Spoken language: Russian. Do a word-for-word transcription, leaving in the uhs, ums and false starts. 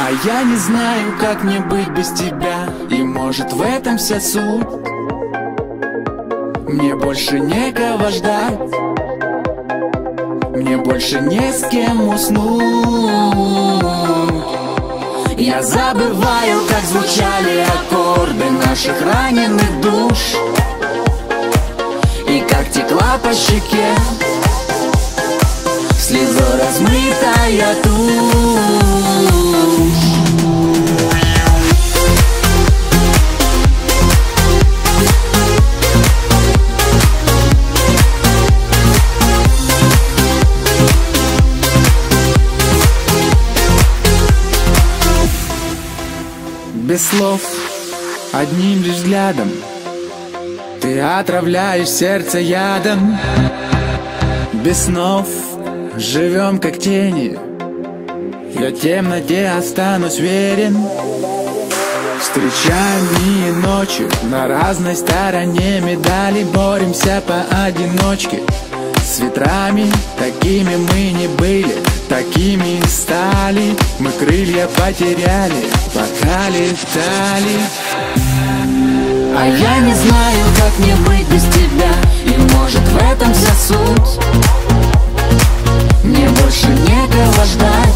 А я не знаю, как мне быть без тебя. И может в этом вся суть. Мне больше некого ждать, мне больше не с кем уснуть. Я забываю, как звучали аккорды наших раненых душ, и как текла по щеке слезой размытая тушь. Без слов, одним лишь взглядом ты отравляешь сердце ядом. Без снов живем как тени, я темноте останусь верен. Встречаем дни и ночи на разной стороне медали, боремся поодиночке с ветрами. Такими мы не были, такими и стали. Мы крылья потеряли, пока летали. А я не знаю, как мне быть без тебя. И может в этом вся суть. Мне больше некого ждать,